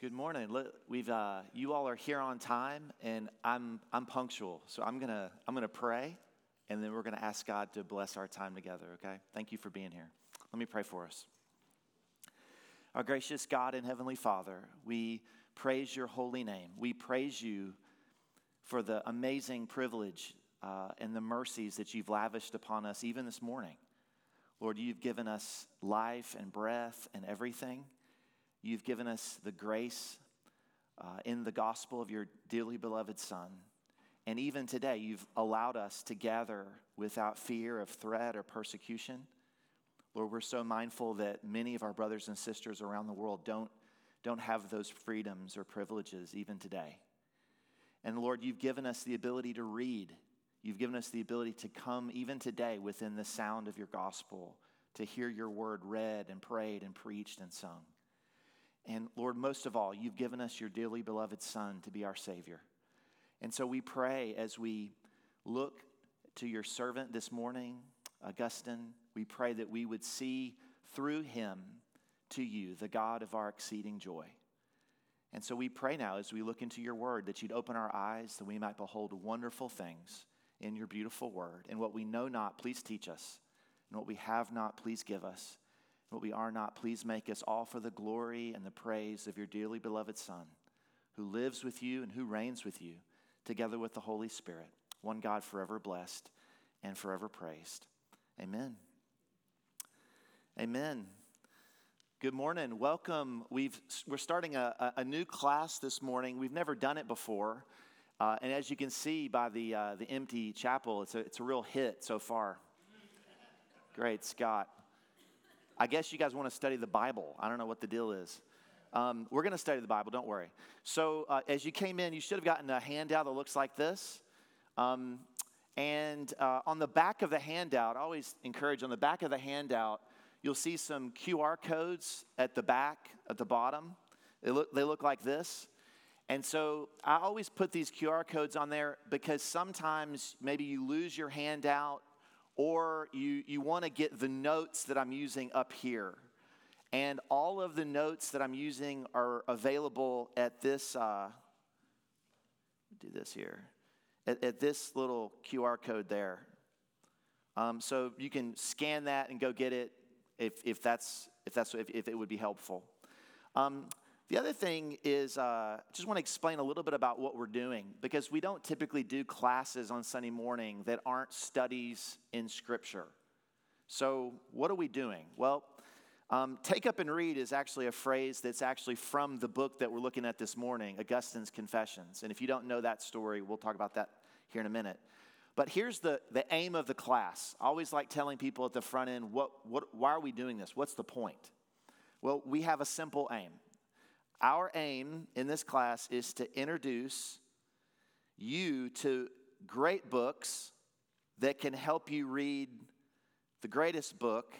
Good morning. You all are here on time, and I'm punctual. So I'm gonna pray, and then we're gonna ask God to bless our time together. Okay? Thank you for being here. Let me pray for us. Our gracious God and Heavenly Father, we praise your holy name. We praise you for the amazing privilege and the mercies that you've lavished upon us even this morning. Lord, you've given us life and breath and everything. You've given us the grace in the gospel of your dearly beloved Son. And even today, you've allowed us to gather without fear of threat or persecution. Lord, we're so mindful that many of our brothers and sisters around the world don't have those freedoms or privileges even today. And Lord, you've given us the ability to read. You've given us the ability to come even today within the sound of your gospel, to hear your word read and prayed and preached and sung. And Lord, most of all, you've given us your dearly beloved Son to be our Savior. And so we pray as we look to your servant this morning, Augustine, we pray that we would see through him to you, the God of our exceeding joy. And so we pray now as we look into your word that you'd open our eyes that we might behold wonderful things in your beautiful word. And what we know not, please teach us. And what we have not, please give us. What we are not, please make us all for the glory and the praise of your dearly beloved Son, who lives with you and who reigns with you, together with the Holy Spirit, one God forever blessed and forever praised. Amen. Amen. Good morning. Welcome. We're starting a new class this morning. We've never done it before. And as you can see by the empty chapel, it's a real hit so far. Great, Scott. I guess you guys want to study the Bible. I don't know what the deal is. We're going to study the Bible, don't worry. So as you came in, you should have gotten a handout that looks like this. And on the back of the handout, I always encourage, on the back of the handout, you'll see some QR codes at the back, at the bottom. They look like this. And so I always put these QR codes on there because sometimes maybe you lose your handout, or you want to get the notes that I'm using up here. And all of the notes that I'm using are available at this, do this here, at this little QR code there. So you can scan that and go get it if it would be helpful. The other thing is, just want to explain a little bit about what we're doing, because we don't typically do classes on Sunday morning that aren't studies in Scripture. So what are we doing? Well, take up and read is actually a phrase that's actually from the book that we're looking at this morning, Augustine's Confessions. And if you don't know that story, we'll talk about that here in a minute. But here's the aim of the class. I always like telling people at the front end, why are we doing this? What's the point? Well, we have a simple aim. Our aim in this class is to introduce you to great books that can help you read the greatest book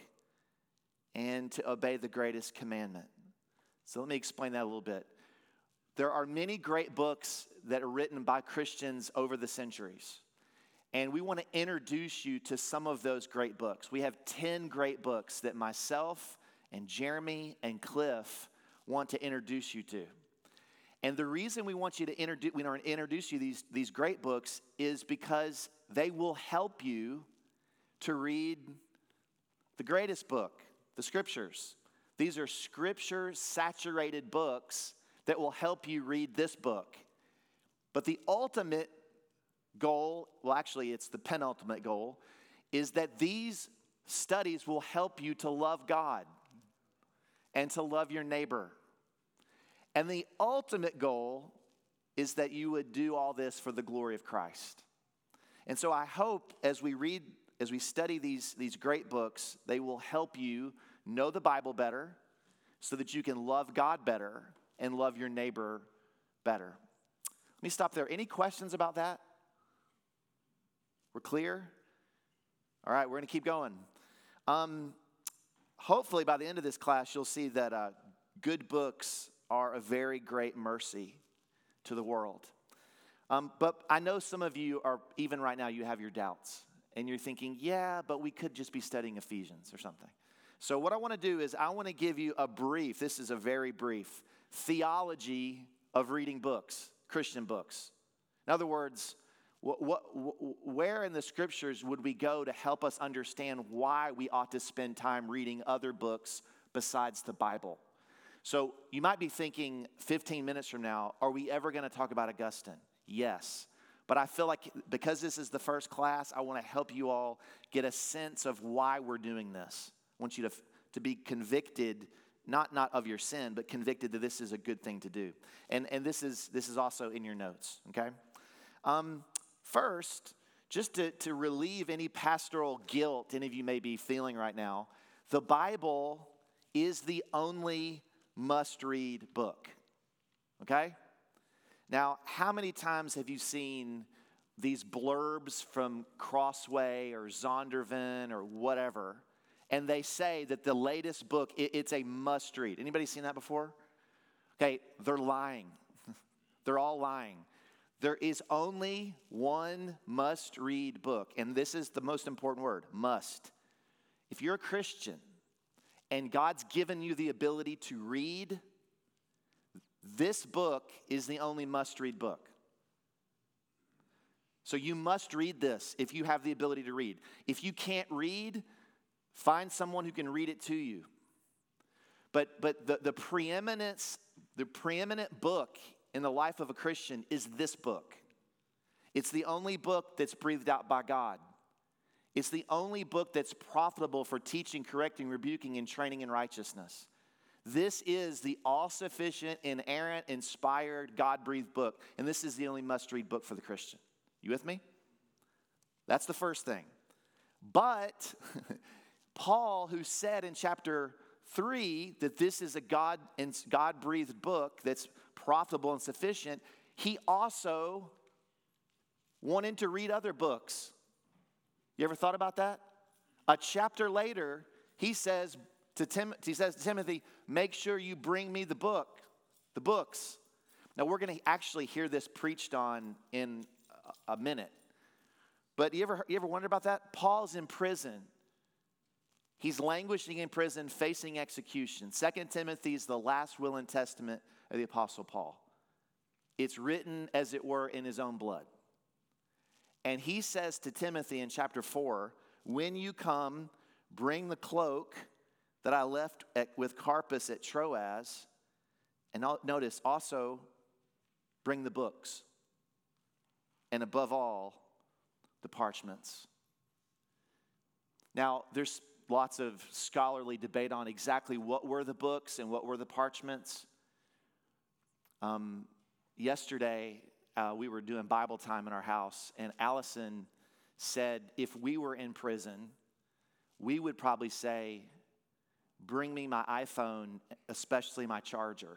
and to obey the greatest commandment. So let me explain that a little bit. There are many great books that are written by Christians over the centuries. And we want to introduce you to some of those great books. We have 10 great books that myself and Jeremy and Cliff want to introduce you to. And the reason we want to introduce you these great books is because they will help you to read the greatest book, the Scriptures. These are Scripture-saturated books that will help you read this book. But the ultimate goal, well, actually, it's the penultimate goal, is that these studies will help you to love God and to love your neighbor. And the ultimate goal is that you would do all this for the glory of Christ. And so I hope as we study these great books, they will help you know the Bible better so that you can love God better and love your neighbor better. Let me stop there. Any questions about that? We're clear? All right, we're going to keep going. Hopefully by the end of this class, you'll see that good books are a very great mercy to the world. But I know some of you are, even right now, you have your doubts. And you're thinking, yeah, but we could just be studying Ephesians or something. So what I want to do is I want to give you a brief, this is a very brief theology of reading books, Christian books. In other words, where in the scriptures would we go to help us understand why we ought to spend time reading other books besides the Bible? So you might be thinking 15 minutes from now, are we ever going to talk about Augustine? Yes. But I feel like because this is the first class, I want to help you all get a sense of why we're doing this. I want you to be convicted, not of your sin, but convicted that this is a good thing to do. And this is also in your notes, okay? First, just to relieve any pastoral guilt any of you may be feeling right now, the Bible is the only must-read book, okay? Now, how many times have you seen these blurbs from Crossway or Zondervan or whatever, and they say that the latest book, it's a must-read? Anybody seen that before? Okay, they're lying. They're all lying. There is only one must-read book, and this is the most important word, must. If you're a Christian and God's given you the ability to read, this book is the only must-read book. So you must read this if you have the ability to read. If you can't read, find someone who can read it to you. But the preeminent book in the life of a Christian is this book. It's the only book that's breathed out by God. It's the only book that's profitable for teaching, correcting, rebuking, and training in righteousness. This is the all-sufficient, inerrant, inspired, God-breathed book. And this is the only must-read book for the Christian. You with me? That's the first thing. But Paul, who said in chapter 3 that this is a God-breathed book that's profitable and sufficient, he also wanted to read other books. You ever thought about that? A chapter later, he says to Timothy, make sure you bring me the books. Now, we're going to actually hear this preached on in a minute. But you ever wonder about that? Paul's in prison. He's languishing in prison, facing execution. 2 Timothy is the last will and testament of the Apostle Paul. It's written, as it were, in his own blood. And he says to Timothy in chapter 4, when you come, bring the cloak that I left with Carpus at Troas. And notice, also bring the books. And above all, the parchments. Now, there's lots of scholarly debate on exactly what were the books and what were the parchments. Yesterday, we were doing Bible time in our house, and Allison said if we were in prison, we would probably say, bring me my iPhone, especially my charger,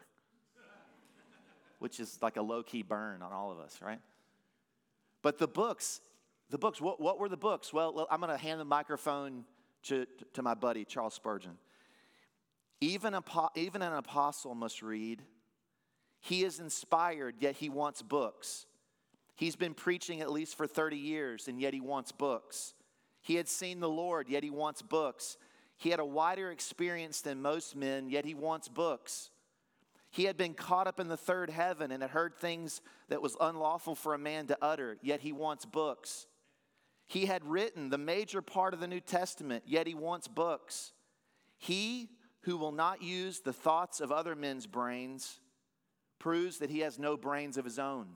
which is like a low-key burn on all of us, right? But the books, what were the books? Well, I'm going to hand the microphone to my buddy, Charles Spurgeon. Even an apostle must read. He is inspired, yet he wants books. He's been preaching at least for 30 years, and yet he wants books. He had seen the Lord, yet he wants books. He had a wider experience than most men, yet he wants books. He had been caught up in the third heaven and had heard things that was unlawful for a man to utter, yet he wants books. He had written the major part of the New Testament, yet he wants books. He who will not use the thoughts of other men's brains proves that he has no brains of his own.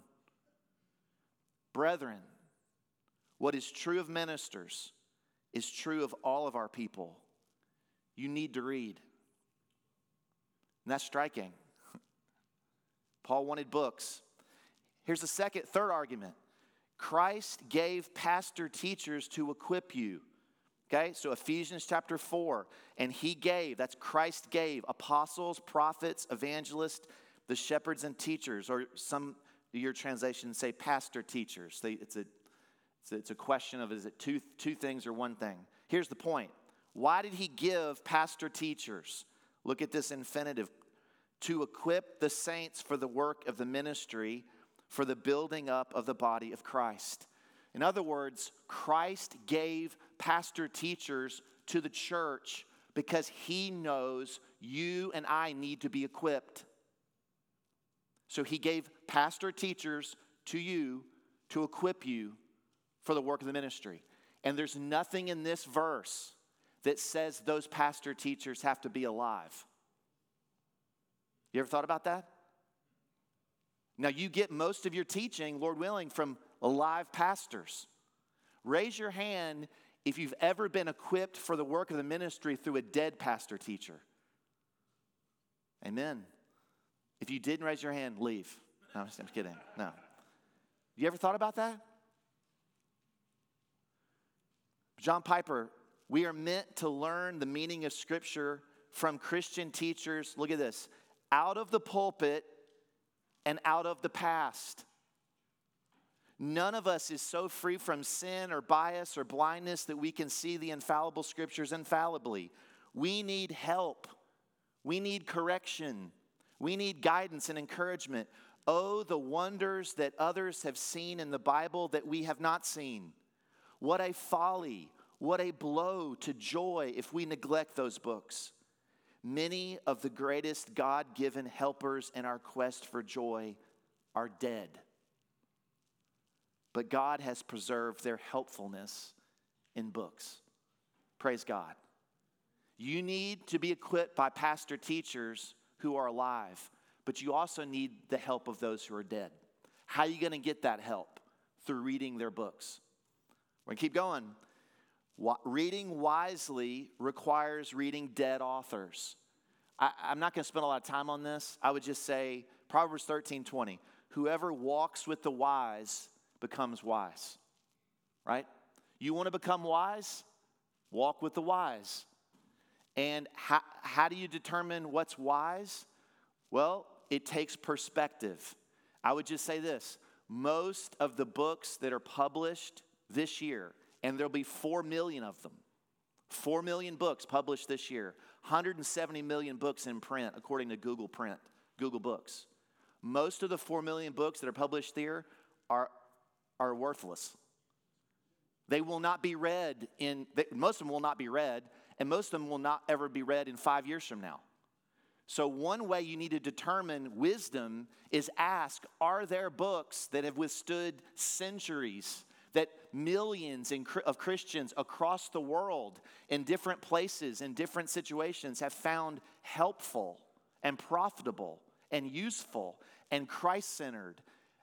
Brethren, what is true of ministers is true of all of our people. You need to read. And that's striking. Paul wanted books. Here's the third argument. Christ gave pastor teachers to equip you. Okay, so Ephesians chapter 4, and he gave, that's Christ gave, apostles, prophets, evangelists, the shepherds and teachers, or some of your translations say pastor teachers. It's a question of is it two things or one thing? Here's the point. Why did he give pastor teachers? Look at this infinitive. To equip the saints for the work of the ministry, for the building up of the body of Christ. In other words, Christ gave pastor teachers to the church because he knows you and I need to be equipped. So he gave pastor teachers to you to equip you for the work of the ministry. And there's nothing in this verse that says those pastor teachers have to be alive. You ever thought about that? Now, you get most of your teaching, Lord willing, from alive pastors. Raise your hand if you've ever been equipped for the work of the ministry through a dead pastor teacher. Amen. If you didn't raise your hand, leave. No, I'm just kidding. No. You ever thought about that? John Piper, we are meant to learn the meaning of Scripture from Christian teachers, look at this, out of the pulpit and out of the past. None of us is so free from sin or bias or blindness that we can see the infallible Scriptures infallibly. We need help. We need correction. We need guidance and encouragement. Oh, the wonders that others have seen in the Bible that we have not seen. What a folly, what a blow to joy if we neglect those books. Many of the greatest God-given helpers in our quest for joy are dead. But God has preserved their helpfulness in books. Praise God. You need to be equipped by pastor teachers who are alive, but you also need the help of those who are dead. How are you going to get that help? Through reading their books. We're going to keep going. Reading wisely requires reading dead authors. I'm not going to spend a lot of time on this. I would just say Proverbs 13:20. Whoever walks with the wise becomes wise. Right? You want to become wise? Walk with the wise. And how do you determine what's wise? Well, it takes perspective. I would just say this. Most of the books that are published this year, and there'll be 4 million of them, 4 million books published this year, 170 million books in print, according to Google Books. Most of the 4 million books that are published there are worthless. They will not be read most of them will not be read, and most of them will not ever be read in 5 years from now. So one way you need to determine wisdom is ask, are there books that have withstood centuries, that millions of Christians across the world in different places, in different situations have found helpful and profitable and useful and Christ-centered?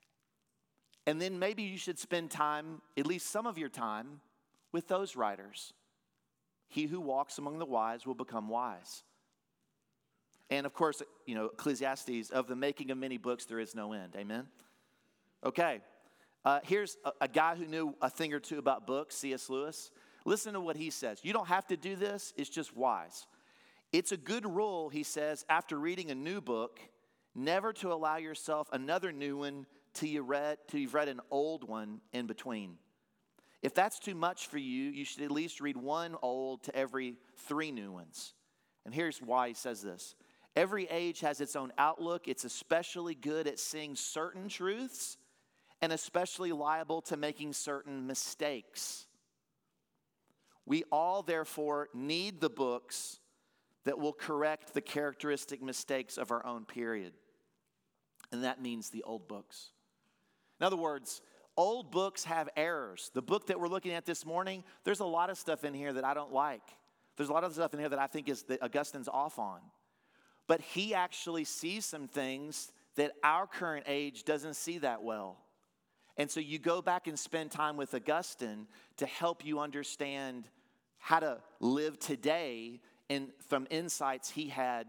And then maybe you should spend time, at least some of your time, with those writers. He who walks among the wise will become wise. And of course, Ecclesiastes, of the making of many books, there is no end. Amen? Okay. Here's a guy who knew a thing or two about books, C.S. Lewis. Listen to what he says. You don't have to do this. It's just wise. It's a good rule, he says, after reading a new book, never to allow yourself another new one till you've read an old one in between. If that's too much for you, you should at least read one old to every 3 new ones. And here's why he says this. Every age has its own outlook. It's especially good at seeing certain truths and especially liable to making certain mistakes. We all, therefore, need the books that will correct the characteristic mistakes of our own period. And that means the old books. In other words, old books have errors. The book that we're looking at this morning, there's a lot of stuff in here that I don't like. There's a lot of stuff in here that I think that Augustine's off on. But he actually sees some things that our current age doesn't see that well. And so you go back and spend time with Augustine to help you understand how to live today and from insights he had,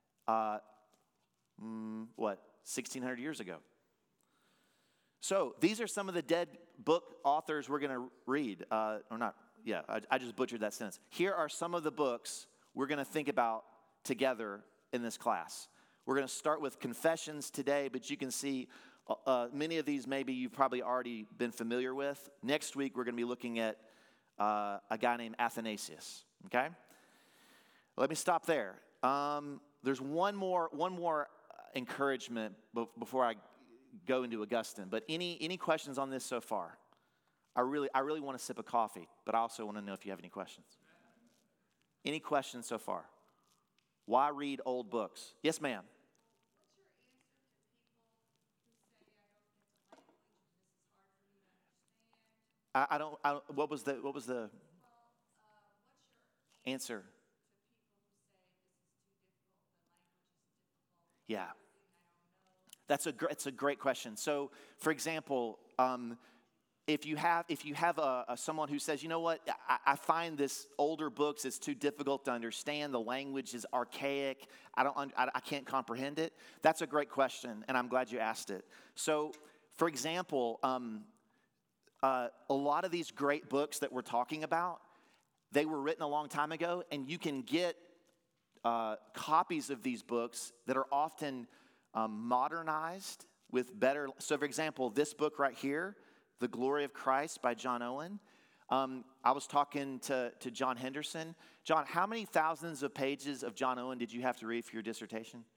1,600 years ago. So these are some of the dead book authors we're going to read. I just butchered that sentence. Here are some of the books we're going to think about together in this class. We're going to start with Confessions today, but you can see many of these maybe you've probably already been familiar with. Next week, we're going to be looking at a guy named Athanasius, okay? Let me stop there. There's one more encouragement before I go into Augustine. But any questions on this so far? I really want a sip of coffee, but I also want to know if you have any questions. Any questions so far? Why read old books? Yes, ma'am. What was the answer? Yeah. It's a great question. So, for example, if you have someone who says, you know what, I find this older books is too difficult to understand. The language is archaic. I can't comprehend it. That's a great question, and I'm glad you asked it. So, for example, a lot of these great books that we're talking about, they were written a long time ago, and you can get copies of these books that are often modernized with better. So, for example, this book right here, The Glory of Christ by John Owen. I was talking to John Henderson. John, how many thousands of pages of John Owen did you have to read for your dissertation?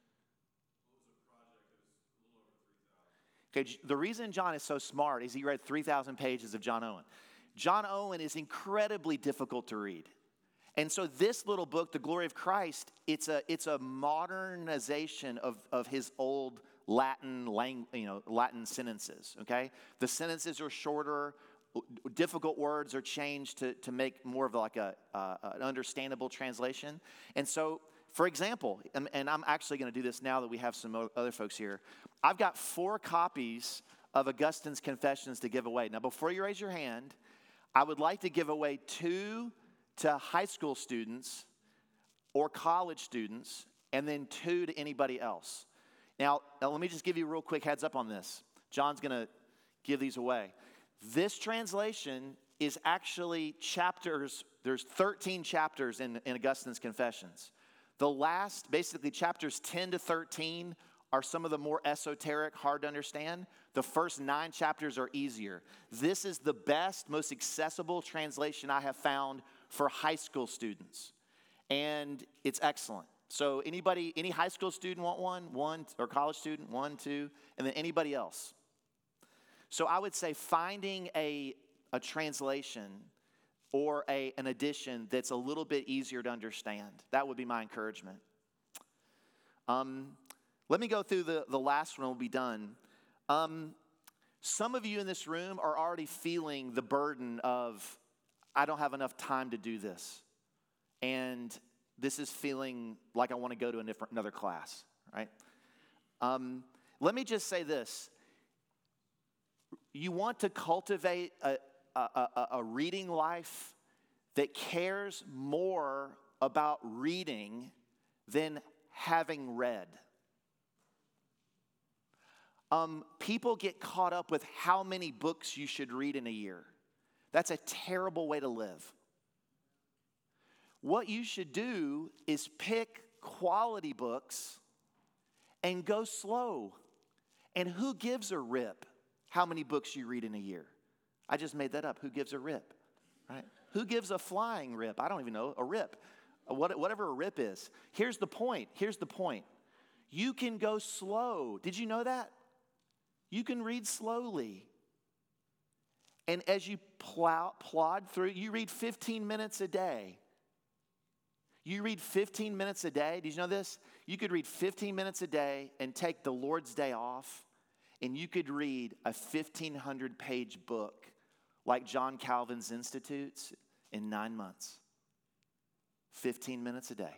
Okay, the reason John is so smart is he read 3,000 pages of John Owen. John Owen is incredibly difficult to read. And so this little book, The Glory of Christ, it's a modernization of his old Latin sentences, okay? The sentences are shorter, difficult words are changed to make more of like an understandable translation. And so, for example, and I'm actually going to do this now that we have some other folks here, I've got 4 copies of Augustine's Confessions to give away. Now, before you raise your hand, I would like to give away 2 to high school students or college students, and then 2 to anybody else. Now, let me just give you a real quick heads up on this. John's going to give these away. This translation is actually chapters. There's 13 chapters in Augustine's Confessions. The last, basically chapters 10 to 13, are some of the more esoteric, hard to understand. The first 9 chapters are easier. This is the best, most accessible translation I have found for high school students. And it's excellent. So any high school student want one, or college student, 1, 2, and then anybody else. So I would say finding a translation or an edition that's a little bit easier to understand. That would be my encouragement. Let me go through the last one, we'll be done. Some of you in this room are already feeling the burden of, I don't have enough time to do this. And this is feeling like I want to go to another class, right? Let me just say this. You want to cultivate a reading life that cares more about reading than having read. People get caught up with how many books you should read in a year. That's a terrible way to live. What you should do is pick quality books and go slow. And who gives a rip how many books you read in a year? I just made that up. Who gives a rip, right? Who gives a flying rip? I don't even know, a rip. Whatever a rip is. Here's the point. You can go slow. Did you know that? You can read slowly. And as you plod through, you read 15 minutes a day. You read 15 minutes a day. Did you know this? You could read 15 minutes a day and take the Lord's Day off, and you could read a 1,500-page book like John Calvin's Institutes in 9 months. 15 minutes a day.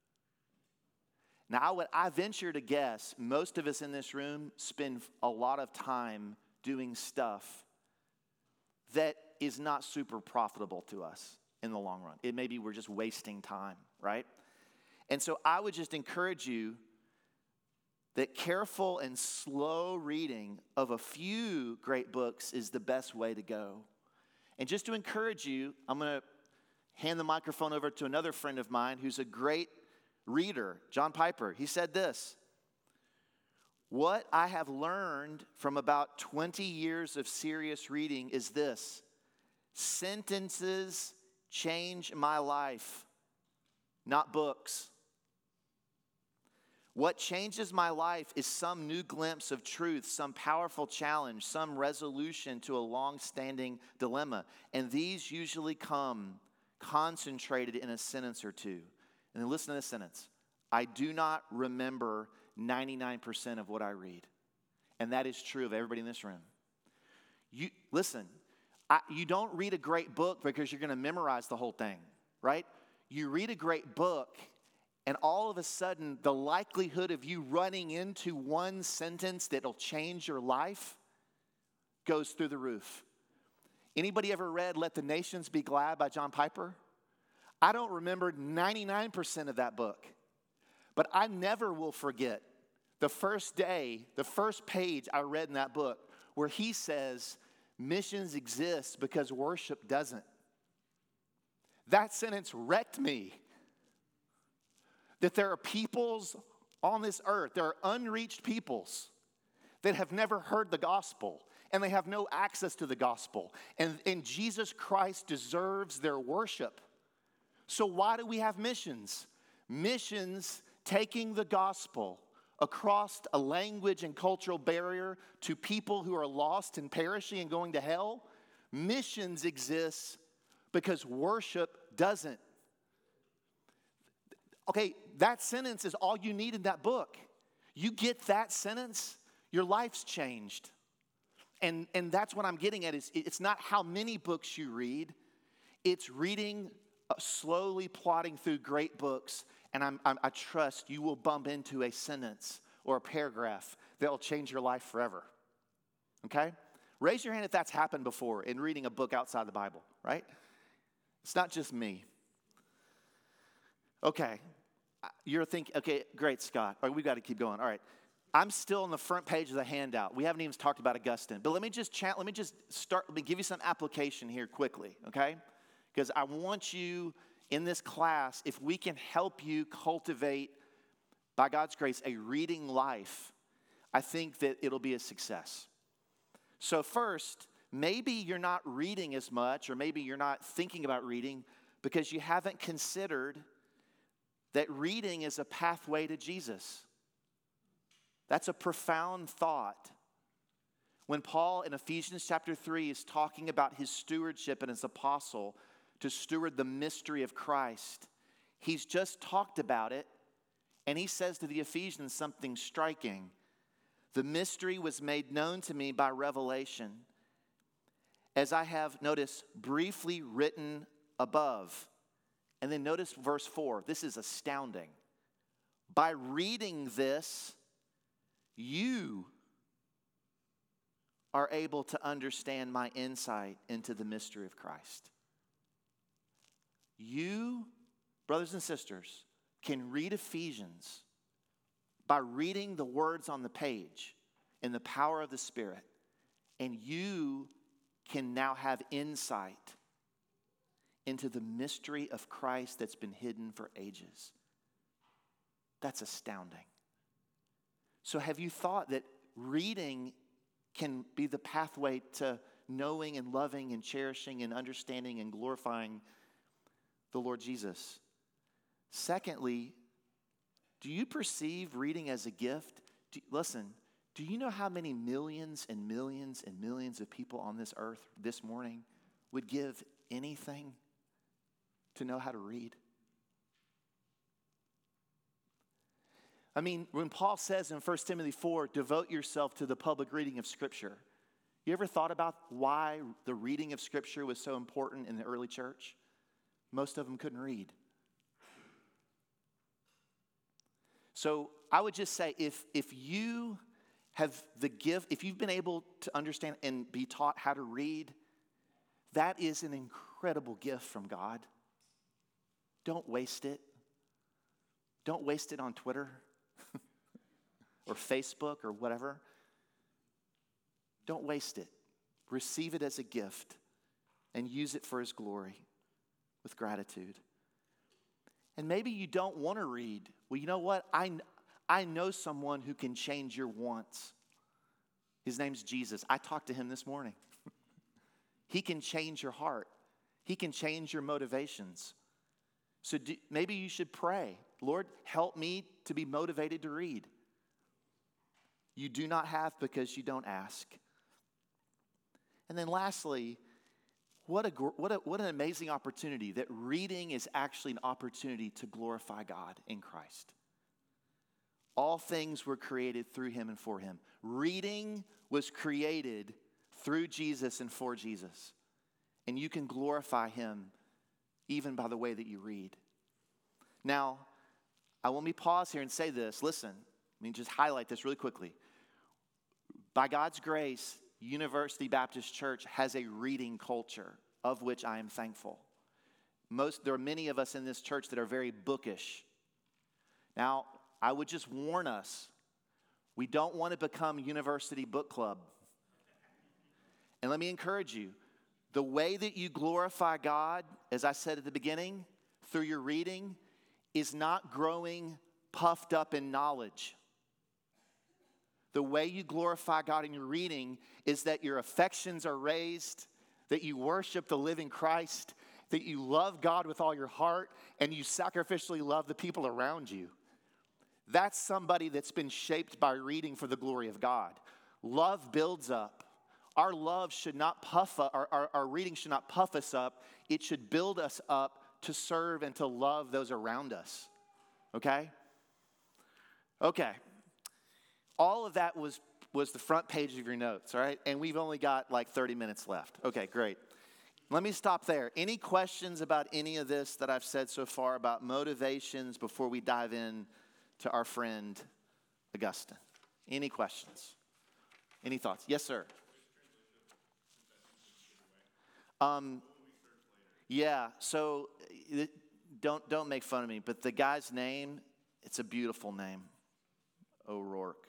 Now, I venture to guess most of us in this room spend a lot of time doing stuff that is not super profitable to us in the long run. It may be we're just wasting time, right? And so I would just encourage you that careful and slow reading of a few great books is the best way to go. And just to encourage you, I'm going to hand the microphone over to another friend of mine who's a great reader, John Piper. He said this: "What I have learned from about 20 years of serious reading is this: sentences change my life, not books. What changes my life is some new glimpse of truth, some powerful challenge, some resolution to a long-standing dilemma. And these usually come concentrated in a sentence or two." And then listen to this sentence: "I do not remember 99% of what I read." And that is true of everybody in this room. Listen, You don't read a great book because you're going to memorize the whole thing, right? You read a great book, and all of a sudden, the likelihood of you running into one sentence that'll change your life goes through the roof. Anybody ever read Let the Nations Be Glad by John Piper? I don't remember 99% of that book, but I never will forget the first day, the first page I read in that book where he says, missions exist because worship doesn't. That sentence wrecked me. That there are peoples on this earth, there are unreached peoples that have never heard the gospel, and they have no access to the gospel. And Jesus Christ deserves their worship. So why do we have missions? Missions, taking the gospel across a language and cultural barrier to people who are lost and perishing and going to hell. Missions exists because worship doesn't. Okay, that sentence is all you need in that book. You get that sentence, your life's changed. And that's what I'm getting at. Is it's not how many books you read. It's reading, slowly plodding through great books. And I trust you will bump into a sentence or a paragraph that will change your life forever. Okay? Raise your hand if that's happened before in reading a book outside the Bible, right? It's not just me. Okay. You're thinking, okay, great, Scott. All right, we've got to keep going. All right. I'm still on the front page of the handout. We haven't even talked about Augustine. But let me just give you some application here quickly, okay? Because I want you in this class, if we can help you cultivate, by God's grace, a reading life, I think that it'll be a success. So first, maybe you're not reading as much, or maybe you're not thinking about reading because you haven't considered that reading is a pathway to Jesus. That's a profound thought. When Paul in Ephesians chapter 3 is talking about his stewardship and his apostle to steward the mystery of Christ, he's just talked about it, and he says to the Ephesians something striking. The mystery was made known to me by revelation, as I have, notice, briefly written above. And then notice verse 4. This is astounding. By reading this, you are able to understand my insight into the mystery of Christ. You, brothers and sisters, can read Ephesians by reading the words on the page in the power of the Spirit, and you can now have insight into the mystery of Christ that's been hidden for ages. That's astounding. So have you thought that reading can be the pathway to knowing and loving and cherishing and understanding and glorifying the Lord Jesus? Secondly, do you perceive reading as a gift? Listen, do you know how many millions and millions and millions of people on this earth this morning would give anything to know how to read? I mean, when Paul says in 1 Timothy 4, devote yourself to the public reading of Scripture, you ever thought about why the reading of Scripture was so important in the early church? Most of them couldn't read. So I would just say, if you have the gift, if you've been able to understand and be taught how to read, that is an incredible gift from God. Don't waste it. Don't waste it on Twitter or Facebook or whatever. Don't waste it. Receive it as a gift and use it for His glory with gratitude. And maybe you don't want to read. Well, you know what? I know someone who can change your wants. His name's Jesus. I talked to him this morning. He can change your heart. He can change your motivations. So maybe you should pray, Lord, help me to be motivated to read. You do not have because you don't ask. And then lastly, what an amazing opportunity that reading is actually an opportunity to glorify God in Christ. All things were created through Him and for Him. Reading was created through Jesus and for Jesus. And you can glorify him even by the way that you read. Now, I want me to pause here and say this. Listen, let me just highlight this really quickly. By God's grace, University Baptist Church has a reading culture, of which I am thankful. There are many of us in this church that are very bookish. Now, I would just warn us, we don't want to become University Book Club. And let me encourage you, the way that you glorify God, as I said at the beginning, through your reading, is not growing puffed up in knowledge. The way you glorify God in your reading is that your affections are raised, that you worship the living Christ, that you love God with all your heart, and you sacrificially love the people around you. That's somebody that's been shaped by reading for the glory of God. Love builds up. Our love should not puff up, our reading should not puff us up. It should build us up to serve and to love those around us. Okay? Okay. All of that was the front page of your notes, all right? And we've only got like 30 minutes left. Okay, great. Let me stop there. Any questions about any of this that I've said so far about motivations before we dive in to our friend Augustine? Any questions? Any thoughts? Yes, sir. Yeah, so don't make fun of me, but the guy's name, it's a beautiful name. O'Rourke.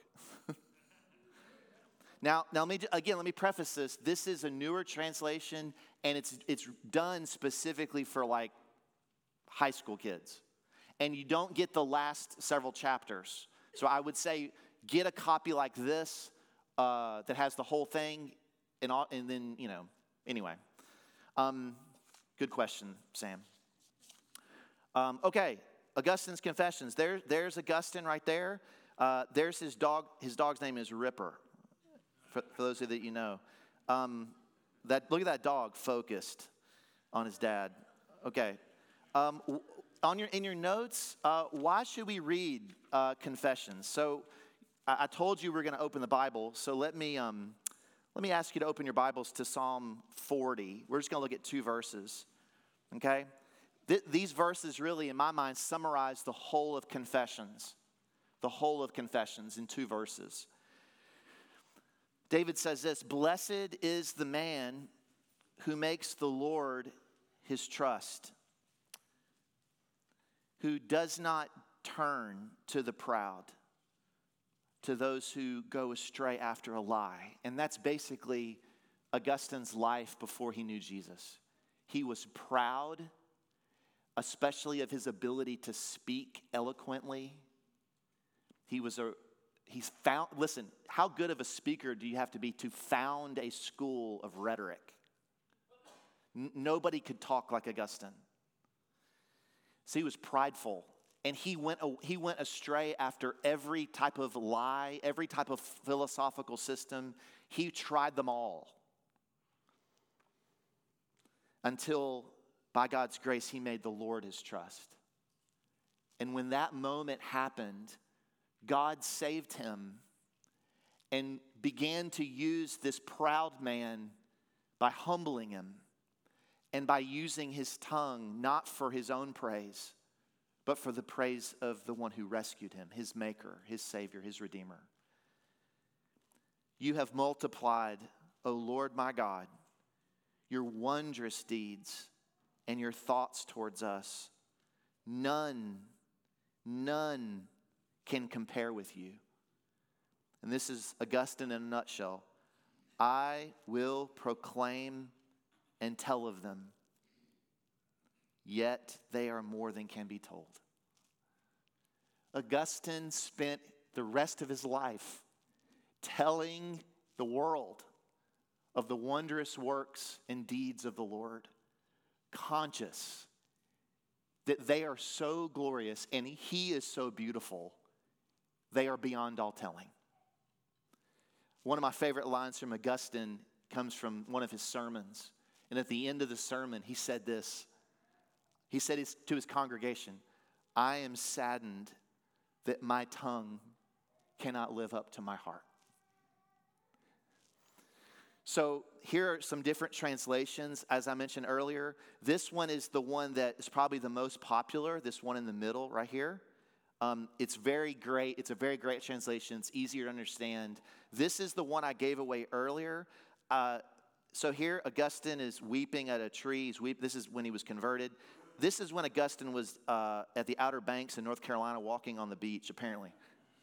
Now let me preface this. This is a newer translation, and it's done specifically for like high school kids. And you don't get the last several chapters. So I would say get a copy like this that has the whole thing, and then, anyway. Good question, Sam. Okay, Augustine's Confessions. There's Augustine right there. There's his dog. His dog's name is Ripper, for those of you that you know. Look at that dog focused on his dad. Okay. In your notes, why should we read Confessions? So I told you we're going to open the Bible. So let me ask you to open your Bibles to Psalm 40. We're just going to look at 2 verses. Okay? These verses really, in my mind, summarize the whole of Confessions. The whole of Confessions in 2 verses. David says this: "Blessed is the man who makes the Lord his trust, who does not turn to the proud, to those who go astray after a lie." And that's basically Augustine's life before he knew Jesus. He was proud, especially of his ability to speak eloquently. Listen, how good of a speaker do you have to be to found a school of rhetoric? Nobody could talk like Augustine. So he was prideful, and he went astray after every type of lie, every type of philosophical system. He tried them all until, by God's grace, he made the Lord his trust. And when that moment happened, God saved him and began to use this proud man by humbling him and by using his tongue not for his own praise, but for the praise of the one who rescued him, his maker, his savior, his redeemer. "You have multiplied, O Lord my God, your wondrous deeds and your thoughts towards us. None can compare with you." And this is Augustine in a nutshell. "I will proclaim and tell of them, yet they are more than can be told." Augustine spent the rest of his life telling the world of the wondrous works and deeds of the Lord, conscious that they are so glorious and he is so beautiful, they are beyond all telling. One of my favorite lines from Augustine comes from one of his sermons. And at the end of the sermon, he said this. He said to his congregation, "I am saddened that my tongue cannot live up to my heart." So here are some different translations. As I mentioned earlier, this one is the one that is probably the most popular, this one in the middle right here. It's very great. It's a very great translation. It's easier to understand. This is the one I gave away earlier. So here, Augustine is weeping at a tree. This is when he was converted. This is when Augustine was at the Outer Banks in North Carolina walking on the beach, apparently.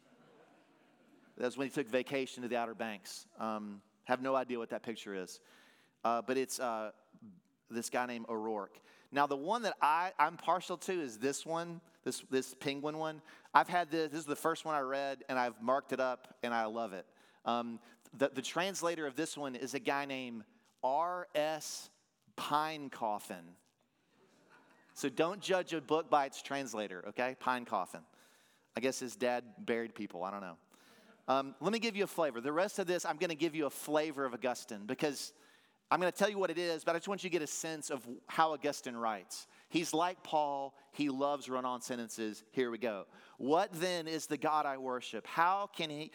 That's when he took vacation to the Outer Banks. Have no idea what that picture is. But it's this guy named O'Rourke. Now, the one that I'm partial to is this one, this penguin one. I've had this. This is the first one I read, and I've marked it up, and I love it. The translator of this one is a guy named R.S. Pinecoffin. So don't judge a book by its translator, okay? Pinecoffin. I guess his dad buried people. I don't know. Let me give you a flavor. The rest of this, I'm going to give you a flavor of Augustine because I'm going to tell you what it is, but I just want you to get a sense of how Augustine writes. He's like Paul. He loves run-on sentences. Here we go. What then is the God I worship? How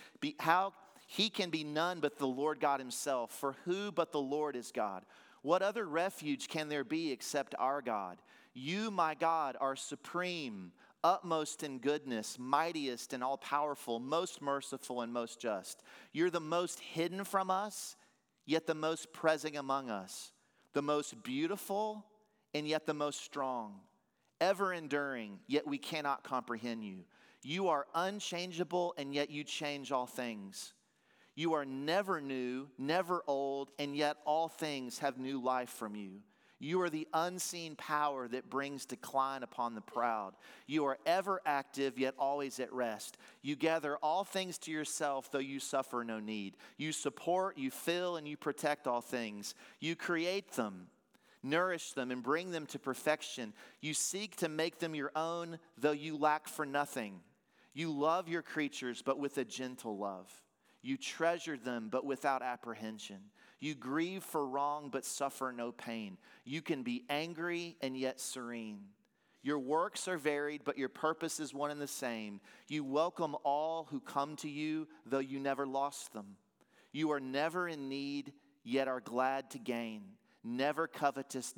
he can be none but the Lord God himself? For who but the Lord is God? What other refuge can there be except our God? You, my God, are supreme, utmost in goodness, mightiest and all-powerful, most merciful and most just. You're the most hidden from us, yet the most present among us, the most beautiful and yet the most strong, ever enduring, yet we cannot comprehend you. You are unchangeable, and yet you change all things. You are never new, never old, and yet all things have new life from you. You are the unseen power that brings decline upon the proud. You are ever active, yet always at rest. You gather all things to yourself, though you suffer no need. You support, you fill, and you protect all things. You create them, nourish them, and bring them to perfection. You seek to make them your own, though you lack for nothing. You love your creatures, but with a gentle love. You treasure them, but without apprehension. You grieve for wrong, but suffer no pain. You can be angry and yet serene. Your works are varied, but your purpose is one and the same. You welcome all who come to you, though you never lost them. You are never in need, yet are glad to gain. Never covetous,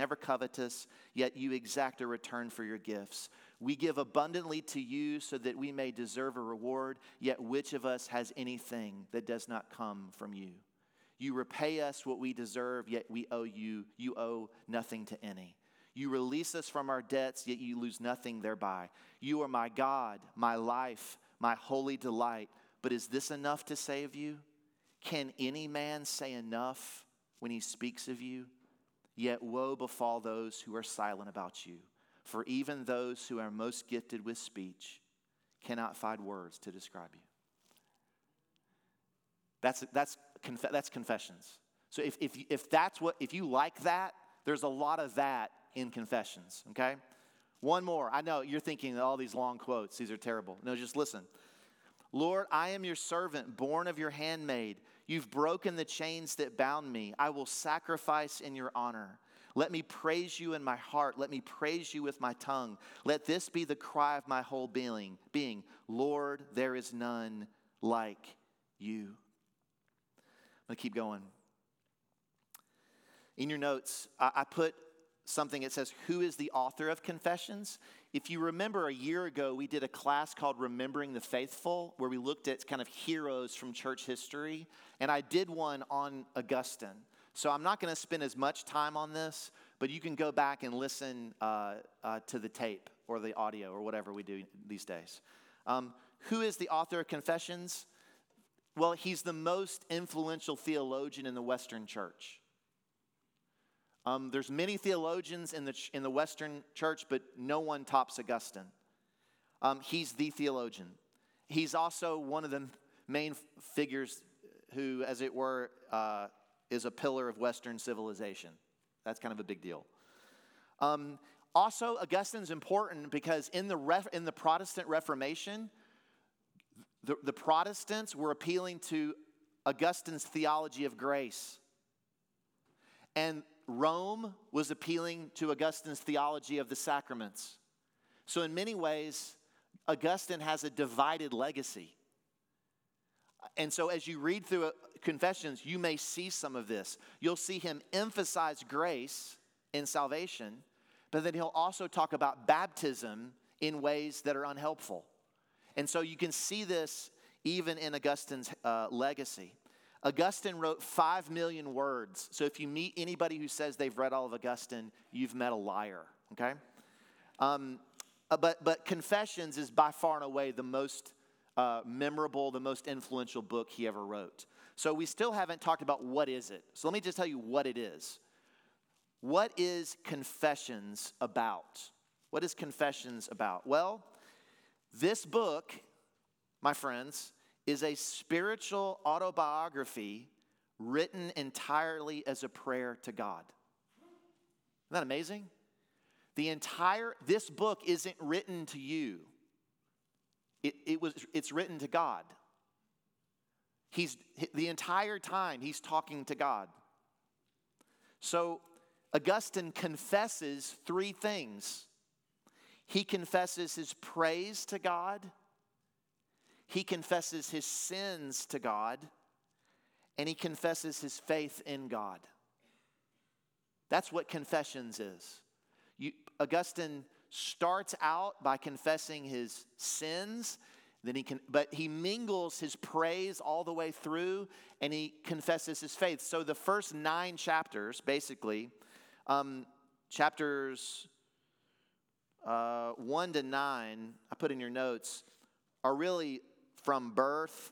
yet you exact a return for your gifts. We give abundantly to you so that we may deserve a reward, yet which of us has anything that does not come from you? You repay us what we deserve, yet you owe nothing to any. You release us from our debts, yet you lose nothing thereby. You are my God, my life, my holy delight. But is this enough to say of you? Can any man say enough when he speaks of you? Yet woe befall those who are silent about you. For even those who are most gifted with speech cannot find words to describe you. That's Confessions. So if you like that, there's a lot of that in Confessions, okay? One more. I know you're thinking all these long quotes, these are terrible. No, just listen. Lord, I am your servant, born of your handmaid. You've broken the chains that bound me. I will sacrifice in your honor. Let me praise you in my heart. Let me praise you with my tongue. Let this be the cry of my whole being. Lord, there is none like you. I'm going to keep going. In your notes, I put something that says, who is the author of Confessions? If you remember a year ago, we did a class called Remembering the Faithful, where we looked at kind of heroes from church history. And I did one on Augustine. So I'm not going to spend as much time on this, but you can go back and listen to the tape or the audio or whatever we do these days. Who is the author of Confessions? Well, he's the most influential theologian in the Western church. There's many theologians in the Western church, but no one tops Augustine. He's the theologian. He's also one of the main figures who, as it were, is a pillar of Western civilization. That's kind of a big deal. Also, Augustine's important because in the Protestant Reformation, the Protestants were appealing to Augustine's theology of grace. And Rome was appealing to Augustine's theology of the sacraments. So in many ways, Augustine has a divided legacy. And so as you read through Confessions, you may see some of this. You'll see him emphasize grace in salvation, but then he'll also talk about baptism in ways that are unhelpful. And so you can see this even in Augustine's legacy. Augustine wrote 5 million words. So if you meet anybody who says they've read all of Augustine, you've met a liar, okay? But Confessions is by far and away the most memorable, the most influential book he ever wrote. So we still haven't talked about what is it. So let me just tell you what it is. What is Confessions about? What is Confessions about? Well, this book, my friends, is a spiritual autobiography written entirely as a prayer to God. Isn't that amazing? This book isn't written to you. It's written to God. The entire time he's talking to God. So Augustine confesses 3 things. He confesses his praise to God. He confesses his sins to God, and he confesses his faith in God. That's what Confessions is. Augustine starts out by confessing his sins, but he mingles his praise all the way through, and he confesses his faith. So the first 9 chapters, basically, chapters 1 to 9, I put in your notes, are really from birth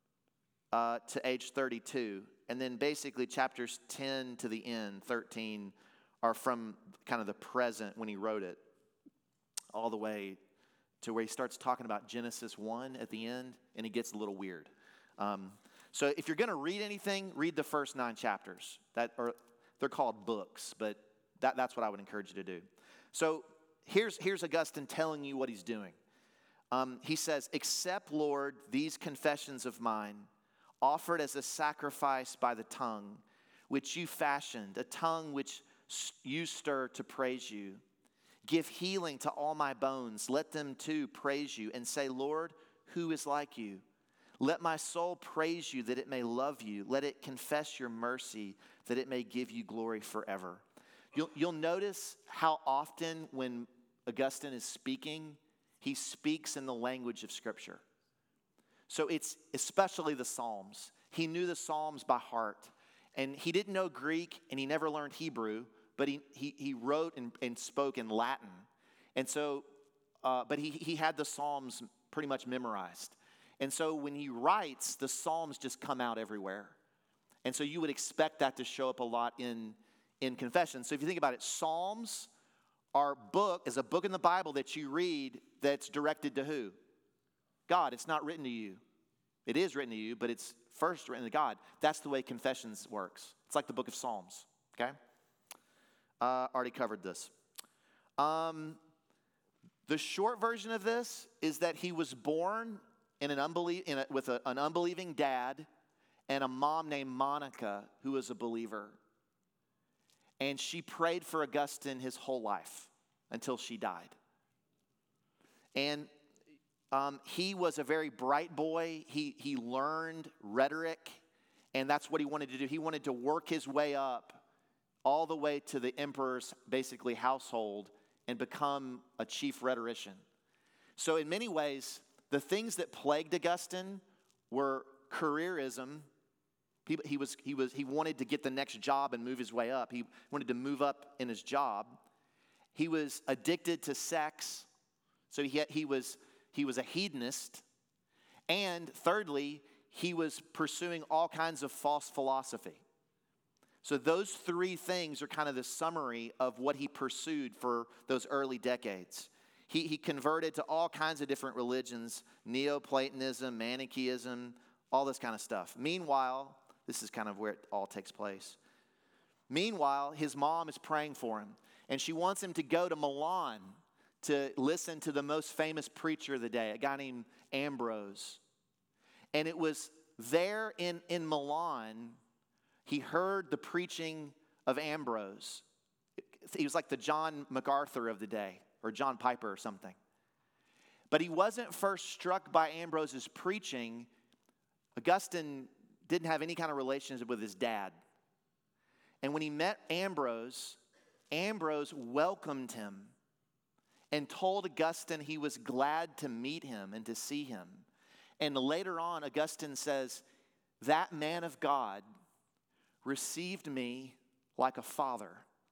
to age 32. And then basically chapters 10 to the end, 13, are from kind of the present when he wrote it, all the way to where he starts talking about Genesis 1 at the end, and it gets a little weird. So if you're going to read anything, read the first 9 chapters. They're called books, but that's what I would encourage you to do. So here's Augustine telling you what he's doing. He says, "Accept, Lord, these confessions of mine, offered as a sacrifice by the tongue, which you fashioned, a tongue which you stir to praise you. Give healing to all my bones. Let them too praise you, and say, Lord, who is like you? Let my soul praise you, that it may love you. Let it confess your mercy, that it may give you glory forever." You'll notice how often when Augustine is speaking, he speaks in the language of Scripture. So it's especially the Psalms. He knew the Psalms by heart. And he didn't know Greek, and he never learned Hebrew, but he wrote and spoke in Latin. And so, but he had the Psalms pretty much memorized. And so when he writes, the Psalms just come out everywhere. And so you would expect that to show up a lot in Confession. So if you think about it, Psalms is a book in the Bible that you read that's directed to who? God. It's not written to you. It is written to you, but it's first written to God. That's the way Confessions works. It's like the book of Psalms, okay? Already covered this. The short version of this is that he was born with an unbelieving dad and a mom named Monica who was a believer. And she prayed for Augustine his whole life until she died. And he was a very bright boy. He learned rhetoric, and that's what he wanted to do. He wanted to work his way up all the way to the emperor's basically household and become a chief rhetorician. So in many ways, the things that plagued Augustine were careerism. He wanted to get the next job and move his way up. He wanted to move up in his job. He was addicted to sex. So he was a hedonist. And thirdly, he was pursuing all kinds of false philosophy. So those 3 things are kind of the summary of what he pursued for those early decades. He converted to all kinds of different religions, Neoplatonism, Manichaeism, all this kind of stuff. Meanwhile, this is kind of where it all takes place. Meanwhile, his mom is praying for him, and she wants him to go to Milan to listen to the most famous preacher of the day, a guy named Ambrose. And it was there in Milan, he heard the preaching of Ambrose. He was like the John MacArthur of the day, or John Piper or something. But he wasn't first struck by Ambrose's preaching. Augustine didn't have any kind of relationship with his dad. And when he met Ambrose, Ambrose welcomed him and told Augustine he was glad to meet him and to see him. And later on, Augustine says, that man of God received me like a father.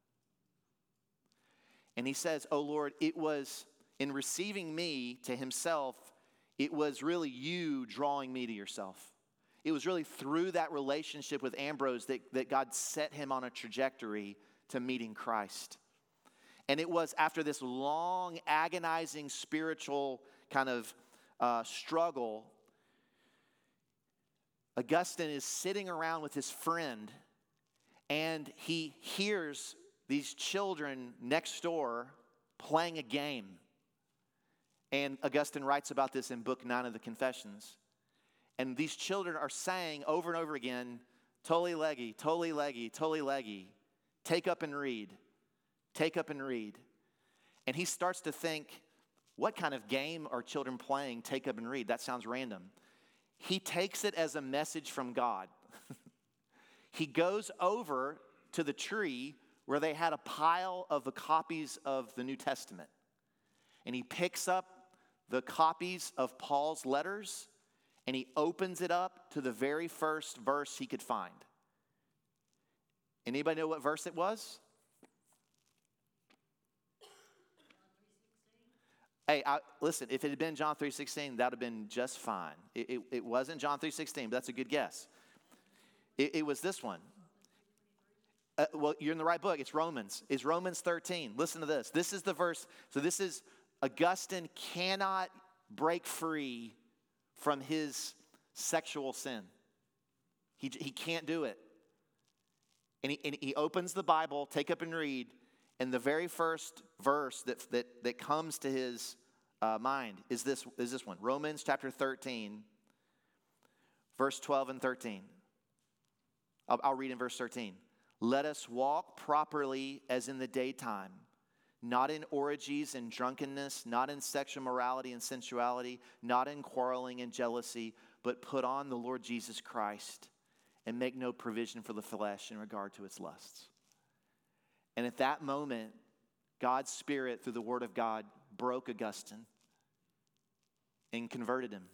And he says, oh Lord, it was in receiving me to himself, it was really you drawing me to yourself. It was really through that relationship with Ambrose that God set him on a trajectory to meeting Christ. And it was after this long, agonizing spiritual kind of struggle, Augustine is sitting around with his friend, and he hears these children next door playing a game. And Augustine writes about this in Book 9 of the Confessions. And these children are saying over and over again, Toli legi, toli legi, toli legi. Take up and read. Take up and read. And he starts to think, what kind of game are children playing, take up and read? That sounds random. He takes it as a message from God. He goes over to the tree where they had a pile of the copies of the New Testament. And he picks up the copies of Paul's letters, and he opens it up to the very first verse he could find. Anybody know what verse it was? Hey, listen, if it had been John 3:16, that would have been just fine. It wasn't John 3:16, but that's a good guess. It was this one. Well, you're in the right book. It's Romans. It's Romans 13. Listen to this. This is the verse. So this is Augustine cannot break free from his sexual sin. He can't do it. And he opens the Bible, take up and read, and the very first verse that comes to his mind is this one. Romans chapter 13, verse 12 and 13. I'll read in verse 13. Let us walk properly as in the daytime, not in orgies and drunkenness, not in sexual morality and sensuality, not in quarreling and jealousy, but put on the Lord Jesus Christ and make no provision for the flesh in regard to its lusts. And at that moment, God's Spirit, through the Word of God, broke Augustine and converted him.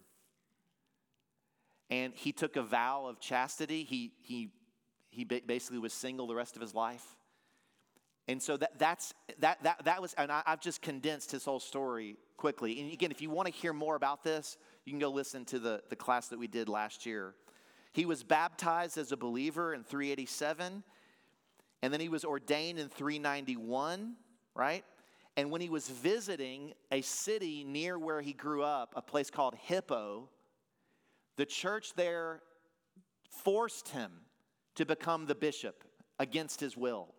And he took a vow of chastity. He basically was single the rest of his life. And so that was, and I've just condensed his whole story quickly. And again, if you want to hear more about this, you can go listen to the class that we did last year. He was baptized as a believer in 387, and then he was ordained in 391, right? And when he was visiting a city near where he grew up, a place called Hippo, the church there forced him to become the bishop against his will.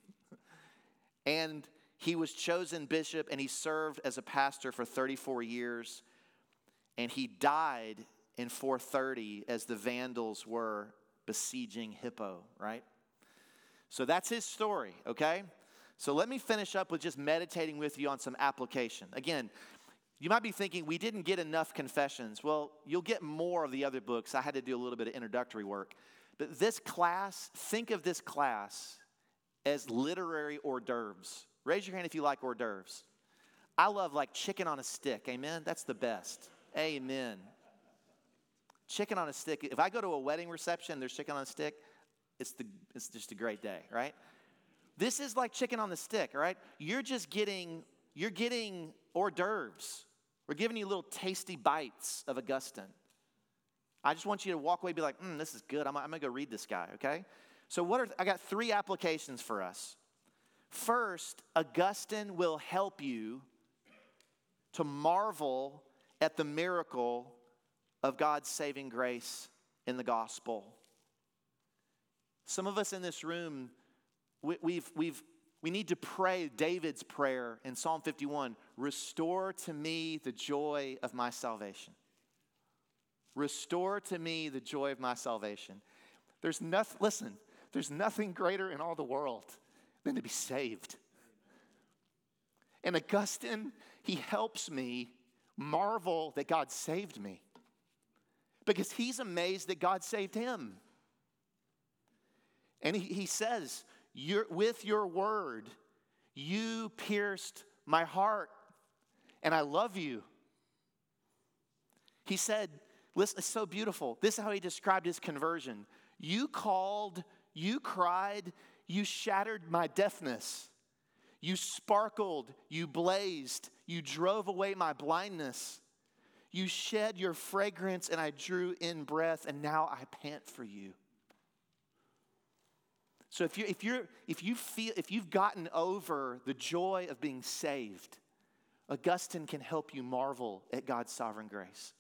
And he was chosen bishop, and he served as a pastor for 34 years. And he died in 430 as the Vandals were besieging Hippo, right? So that's his story, okay? So let me finish up with just meditating with you on some application. Again, you might be thinking, we didn't get enough confessions. Well, you'll get more of the other books. I had to do a little bit of introductory work. But this class, think of this class as literary hors d'oeuvres. Raise your hand if you like hors d'oeuvres. I love like chicken on a stick, amen? That's the best, amen. Chicken on a stick. If I go to a wedding reception, there's chicken on a stick, it's just a great day, right? This is like chicken on the stick, all right? You're getting hors d'oeuvres. We're giving you little tasty bites of Augustine. I just want you to walk away and be like, this is good. I'm going to go read this guy, okay? So I got 3 applications for us. First, Augustine will help you to marvel at the miracle of God's saving grace in the gospel. Some of us in this room, we need to pray David's prayer in Psalm 51. Restore to me the joy of my salvation. Restore to me the joy of my salvation. There's nothing greater in all the world than to be saved. And Augustine, he helps me marvel that God saved me. because he's amazed that God saved him. And he says, with your word, you pierced my heart, and I love you. He said, listen, it's so beautiful. This is how he described his conversion. You called, you cried, you shattered my deafness. You sparkled, you blazed, you drove away my blindness. You shed your fragrance, and I drew in breath, and now I pant for you. So if you've gotten over the joy of being saved, Augustine can help you marvel at God's sovereign grace.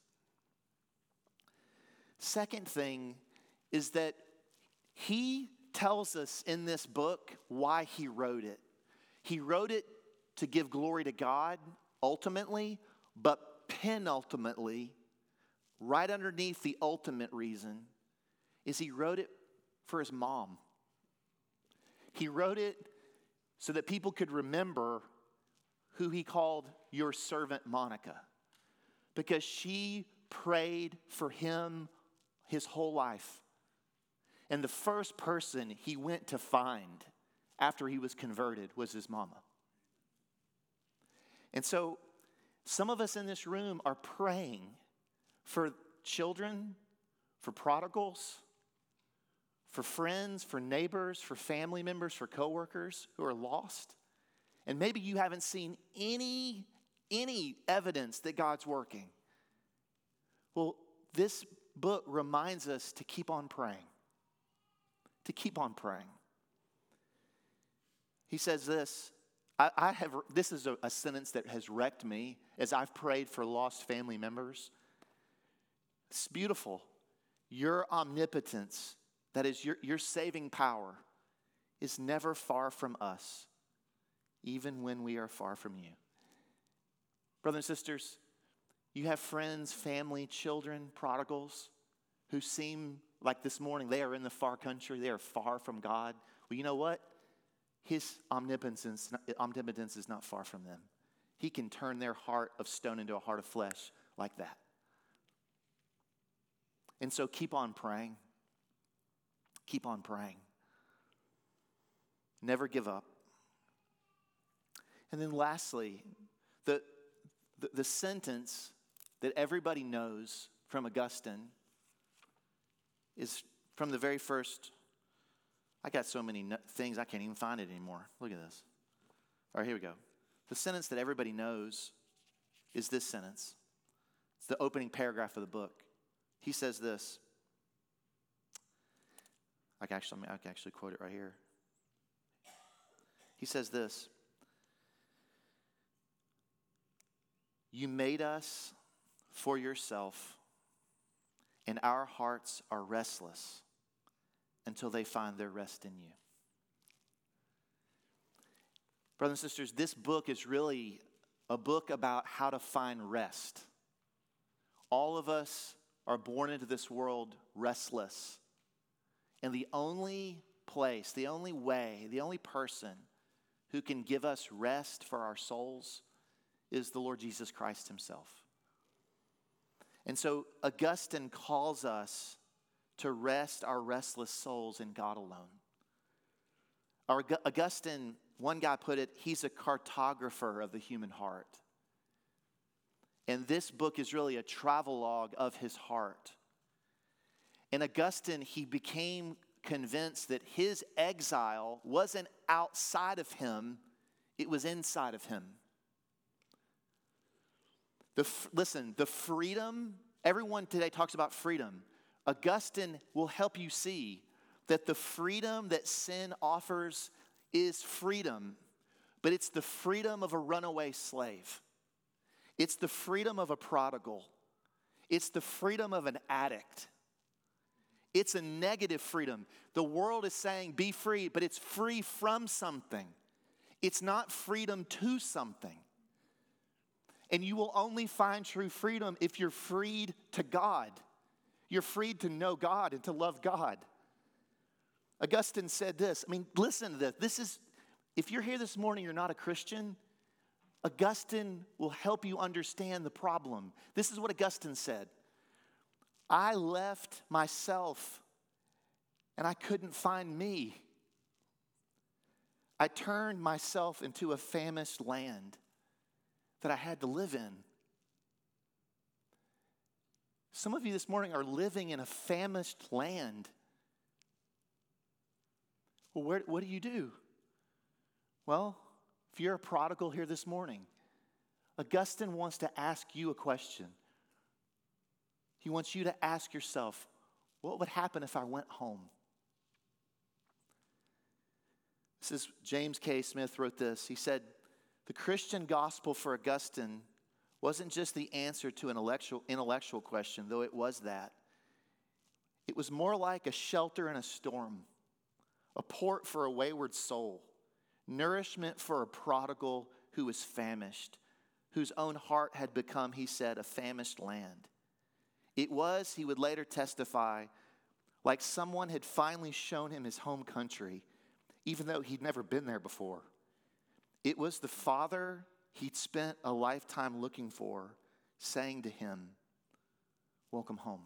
Second thing is that he tells us in this book why he wrote it. He wrote it to give glory to God ultimately, but penultimately, right underneath the ultimate reason, is he wrote it for his mom. He wrote it so that people could remember who he called your servant Monica, because she prayed for him his whole life. And the first person he went to find after he was converted was his mama. And so some of us in this room are praying for children, for prodigals, for friends, for neighbors, for family members, for coworkers who are lost. And maybe you haven't seen any evidence that God's working. Well, this book reminds us to keep on praying. To keep on praying. He says this, this is a sentence that has wrecked me as I've prayed for lost family members. It's beautiful. Your omnipotence, that is your saving power, is never far from us, even when we are far from you. Brothers and sisters, you have friends, family, children, prodigals who seem like this morning they are in the far country, they are far from God. Well, you know what? His omnipotence is not far from them. He can turn their heart of stone into a heart of flesh like that. And so keep on praying. Keep on praying. Never give up. And then lastly, the sentence that everybody knows from Augustine is from the very first. I got so many things I can't even find it anymore. Look at this. All right, here we go. The sentence that everybody knows is this sentence. It's the opening paragraph of the book. He says this. I can actually quote it right here. He says this. You made us for yourself, and our hearts are restless until they find their rest in you. Brothers and sisters, this book is really a book about how to find rest. All of us are born into this world restless. And the only place, the only way, the only person who can give us rest for our souls is the Lord Jesus Christ himself. And so Augustine calls us to rest our restless souls in God alone. Augustine, one guy put it, he's a cartographer of the human heart. And this book is really a travelogue of his heart. And Augustine, he became convinced that his exile wasn't outside of him, it was inside of him. Listen, the freedom, everyone today talks about freedom. Augustine will help you see that the freedom that sin offers is freedom, but it's the freedom of a runaway slave. It's the freedom of a prodigal. It's the freedom of an addict. It's a negative freedom. The world is saying be free, but it's free from something. It's not freedom to something. And you will only find true freedom if you're freed to God. You're freed to know God and to love God. Augustine said this. Listen to this. This is, if you're here this morning, you're not a Christian, Augustine will help you understand the problem. This is what Augustine said. I left myself and I couldn't find me. I turned myself into a famished land that I had to live in. Some of you this morning are living in a famished land. Well, what do you do? Well, if you're a prodigal here this morning, Augustine wants to ask you a question. He wants you to ask yourself, what would happen if I went home? This is James K. Smith wrote this. He said, the Christian gospel for Augustine wasn't just the answer to an intellectual question, though it was that. It was more like a shelter in a storm, a port for a wayward soul, nourishment for a prodigal who was famished, whose own heart had become, he said, a famished land. It was, he would later testify, like someone had finally shown him his home country, even though he'd never been there before. It was the Father he'd spent a lifetime looking for, saying to him, welcome home.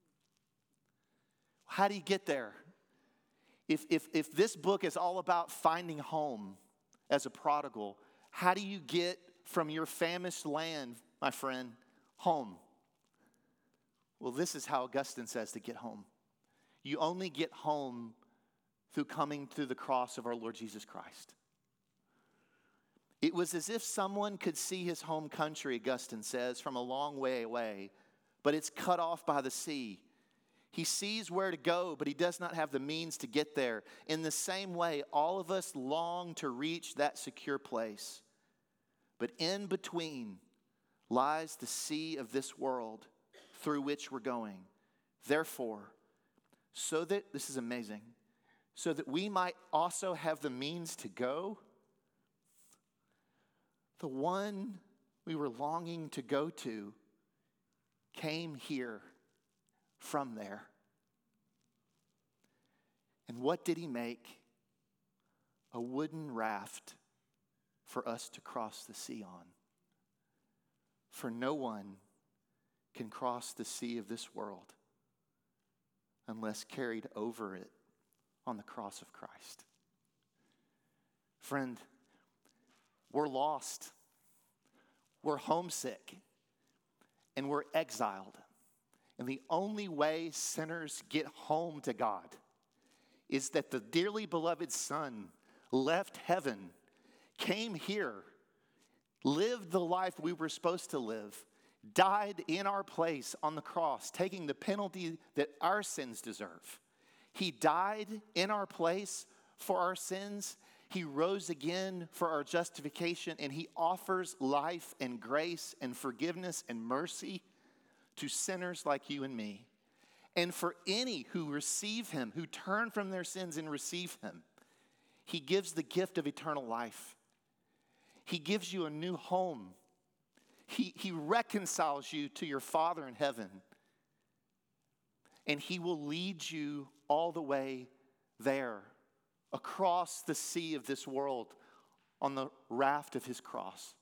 How do you get there? If this book is all about finding home as a prodigal, how do you get from your famished land, my friend, home? Well, this is how Augustine says to get home. You only get home through coming to the cross of our Lord Jesus Christ. It was as if someone could see his home country, Augustine says, from a long way away, but it's cut off by the sea. He sees where to go, but he does not have the means to get there. In the same way, all of us long to reach that secure place. But in between lies the sea of this world through which we're going. Therefore, this is amazing, so that we might also have the means to go, the one we were longing to go to came here from there. And what did he make? A wooden raft for us to cross the sea on. For no one can cross the sea of this world unless carried over it on the cross of Christ. Friend, we're lost, we're homesick, and we're exiled. And the only way sinners get home to God is that the dearly beloved Son left heaven, came here, lived the life we were supposed to live, died in our place on the cross, taking the penalty that our sins deserve. He died in our place for our sins. He rose again for our justification, and he offers life and grace and forgiveness and mercy to sinners like you and me. And for any who receive him, who turn from their sins and receive him, he gives the gift of eternal life. He gives you a new home. He reconciles you to your Father in heaven. And he will lead you all the way there, across the sea of this world, on the raft of his cross.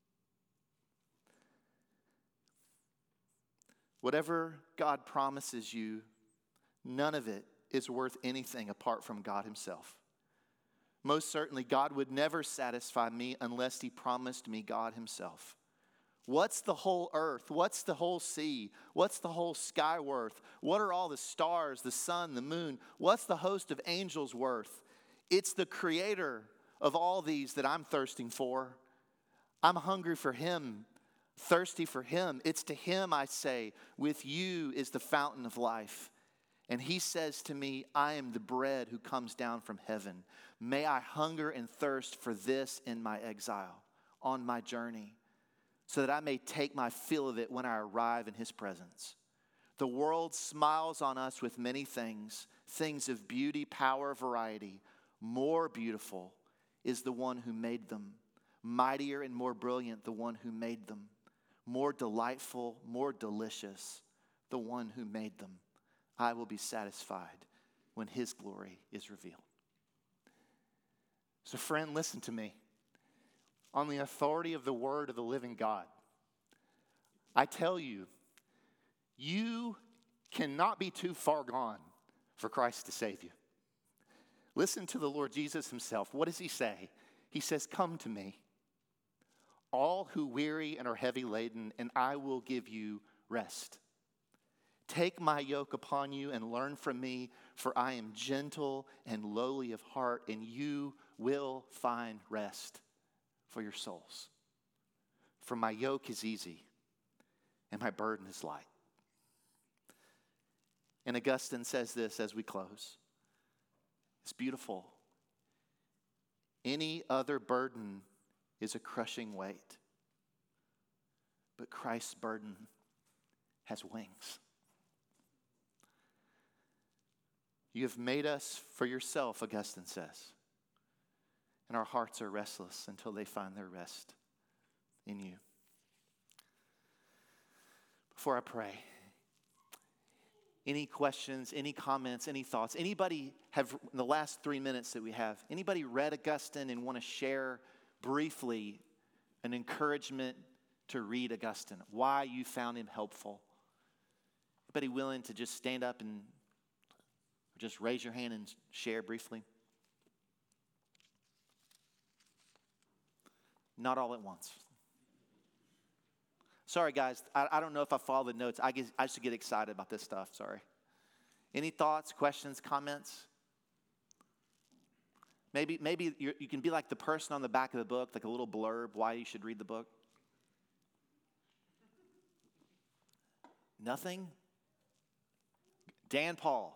Whatever God promises you, none of it is worth anything apart from God himself. Most certainly, God would never satisfy me unless he promised me God himself. What's the whole earth? What's the whole sea? What's the whole sky worth? What are all the stars, the sun, the moon? What's the host of angels worth? It's the creator of all these that I'm thirsting for. I'm hungry for him, thirsty for him. It's to him I say, with you is the fountain of life. And he says to me, I am the bread who comes down from heaven. May I hunger and thirst for this in my exile, on my journey, so that I may take my fill of it when I arrive in his presence. The world smiles on us with many things, things of beauty, power, variety. More beautiful is the one who made them. Mightier and more brilliant, the one who made them. More delightful, more delicious, the one who made them. I will be satisfied when his glory is revealed. So friend, listen to me. On the authority of the word of the living God, I tell you, you cannot be too far gone for Christ to save you. Listen to the Lord Jesus himself. What does he say? He says, come to me, all who weary and are heavy laden, and I will give you rest. Take my yoke upon you and learn from me, for I am gentle and lowly of heart, and you will find rest for your souls. For my yoke is easy and my burden is light. And Augustine says this as we close. It's beautiful. Any other burden is a crushing weight, but Christ's burden has wings. You have made us for yourself, Augustine says, and our hearts are restless until they find their rest in you. Before I pray, any questions, any comments, any thoughts? Anybody have, in the last 3 minutes that we have, anybody read Augustine and want to share briefly an encouragement to read Augustine? Why you found him helpful? Anybody willing to just stand up and just raise your hand and share briefly? Not all at once. Sorry, guys. I don't know if I follow the notes. I just get excited about this stuff. Sorry. Any thoughts, questions, comments? Maybe you can be like the person on the back of the book, like a little blurb, why you should read the book. Nothing? Dan Paul.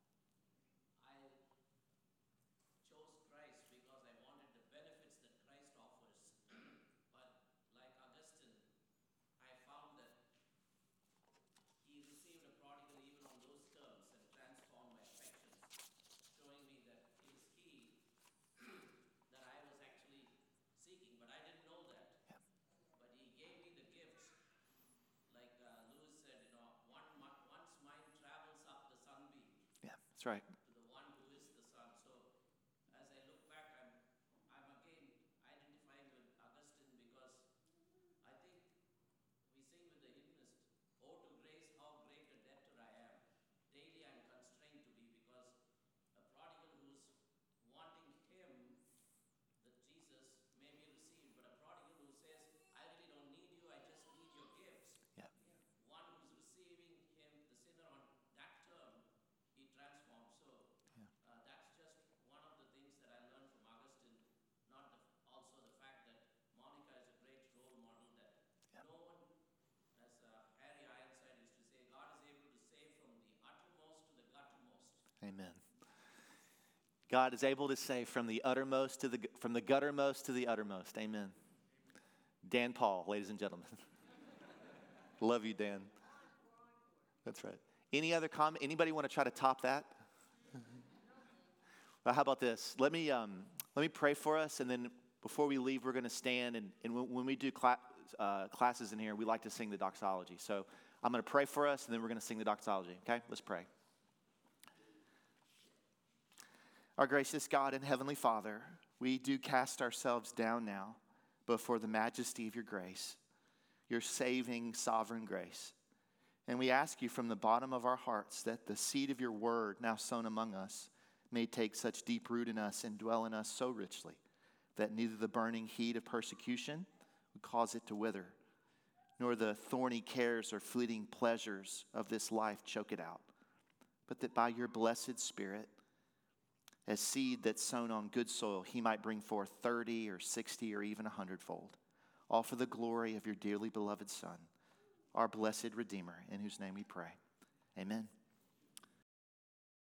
That's right. To the one who is the Son. So as I look back, I'm again identifying with Augustine because I think we sing with the hymnist, "Oh to grace, how great a debtor I am. Daily I'm constrained to be," because a prodigal who's wanting him, that Jesus may be received, but a prodigal who says, "I really don't need you, I just need your gifts." Yeah. One who's receiving him, the sinner, on that term, he transforms. So that's just one of the things that I learned from Augustine. Also the fact that Monica is a great role model, that no one, as Harry Ironside used to say, God is able to save from the uttermost to the guttermost. Amen. God is able to save from the uttermost to from the guttermost to the uttermost. Amen. Dan Paul, ladies and gentlemen. Love you, Dan. That's right. Any other comment? Anybody want to try to top that? Well, how about this? Let me pray for us, and then before we leave, we're going to stand. And when we do classes in here, we like to sing the doxology. So I'm going to pray for us, and then we're going to sing the doxology. Okay? Let's pray. Our gracious God and Heavenly Father, we do cast ourselves down now before the majesty of your grace, your saving sovereign grace. And we ask you from the bottom of our hearts that the seed of your word now sown among us may take such deep root in us and dwell in us so richly that neither the burning heat of persecution would cause it to wither, nor the thorny cares or fleeting pleasures of this life choke it out, but that by your blessed Spirit, as seed that's sown on good soil, he might bring forth 30 or 60 or even 100-fold, all for the glory of your dearly beloved Son, our blessed Redeemer, in whose name we pray. Amen.